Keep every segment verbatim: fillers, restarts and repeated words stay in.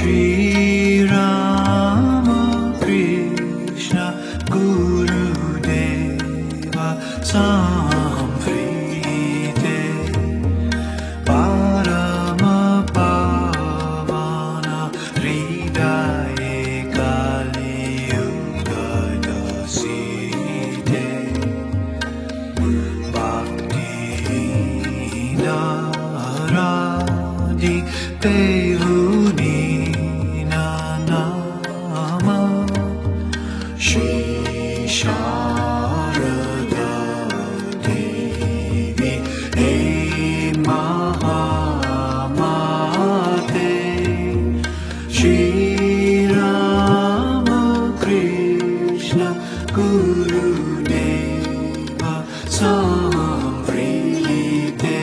Shri Rama Krishna Gurudeva Samprite Parama Pavana Hridaye Kali Yuga Dasite Bhakti Naradi Devuni Nama Shri Sharada Devi Hey Mahamate Shri Rama Krishna Gurudeva Samprite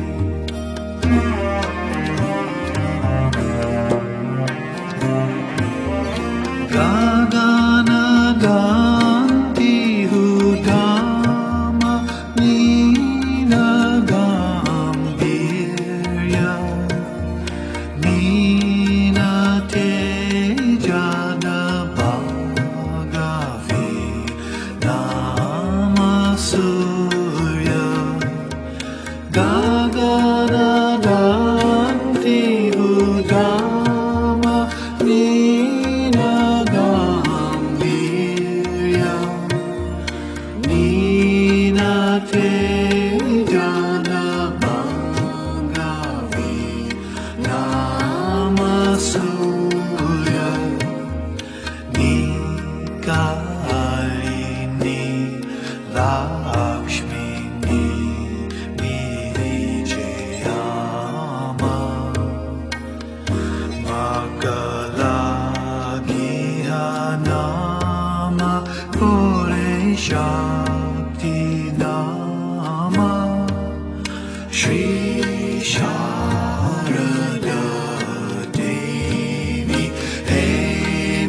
Gagana Ganti Hudama Nina Gambirya Nina Tejana Bhagavi Nama Surya Gagana Ganti Hudama Nina Gambirya Nina Tejana Bhagavi Nama Surya Nikalini Lakshmini Vijayama Magalagihanama Kore Shakti Nama Shri Sharada Devi Hey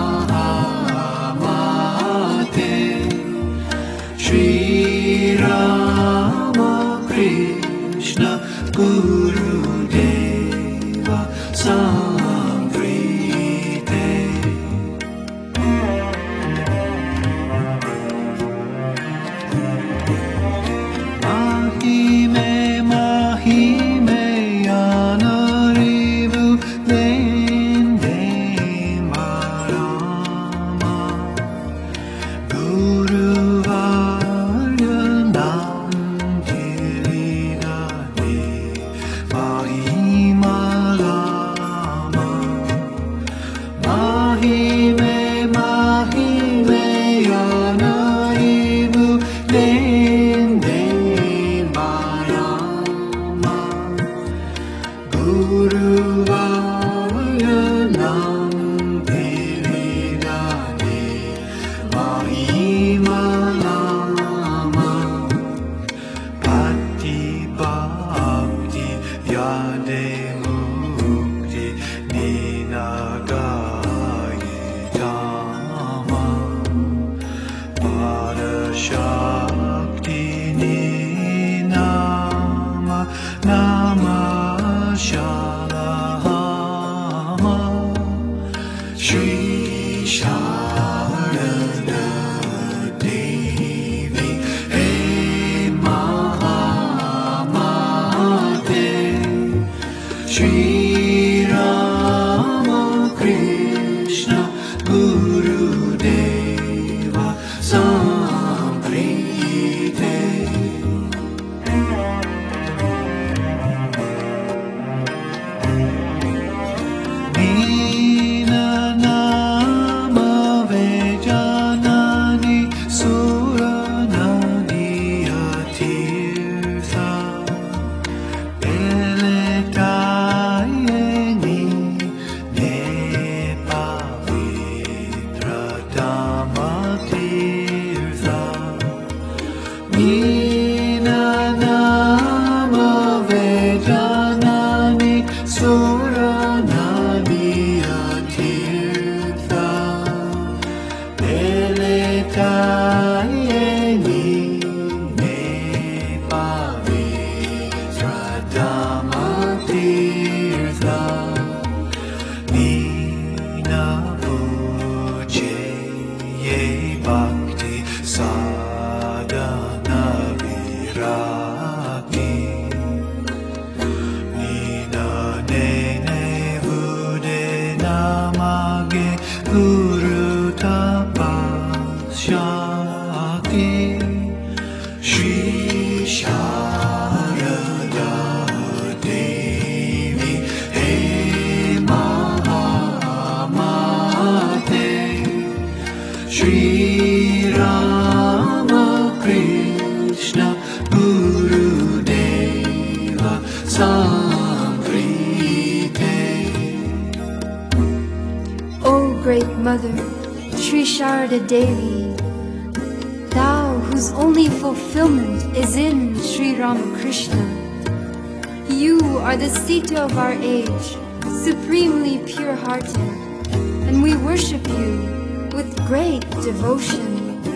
Mahamate Shri Rama Krishna Gurudeva Samprite Mahime Mahime Yanarivu Vende Marama Guru Varyanam Giridani Mahima Lama Mahime Mahime Yanarivu Vende Marama Guru Varyanam Giridani Mahima Lama Patti Bhakti Yade Mukti Ninagayi Dhamma Parashakti Ninama Nama Shalahama Shri Sharada Devi Hey Mahamate Shri Rama Krishna Gurudeva Samprite Nina Nama Great Mother, Sri Sharda Devi, Thou whose only fulfillment is in Sri Ramakrishna. You are the Sita of our age, supremely pure-hearted, and we worship you with great devotion.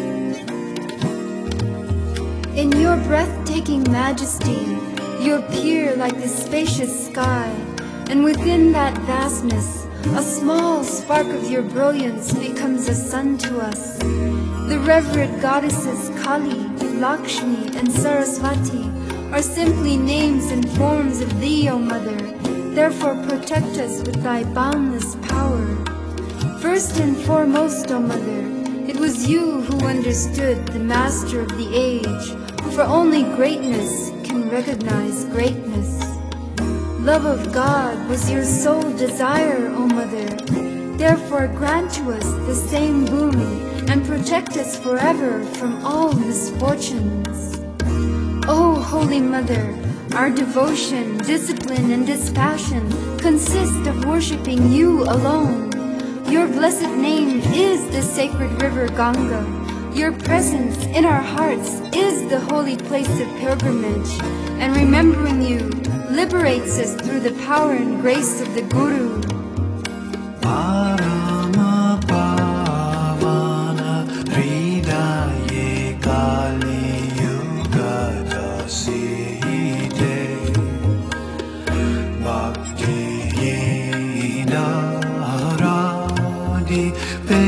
In your breathtaking majesty, you appear like the spacious sky, and within that vastness, a small spark of your brilliance becomes a sun to us. The revered goddesses Kali, Lakshmi, and Saraswati are simply names and forms of thee, O Mother. Therefore protect us with thy boundless power. First and foremost, O Mother, it was you who understood the master of the age, for only greatness can recognize greatness. Love of God was your sole desire, O Mother. Therefore grant to us the same boon and protect us forever from all misfortunes. O Holy Mother, our devotion, discipline, and dispassion consist of worshipping you alone. Your blessed name is the sacred river Ganga. Your presence in our hearts is the holy place of pilgrimage, and remembering you liberates us through the power and grace of the Guru. Parama Pavana Hridaye Kali Yuga Dasite Bhakti Naradi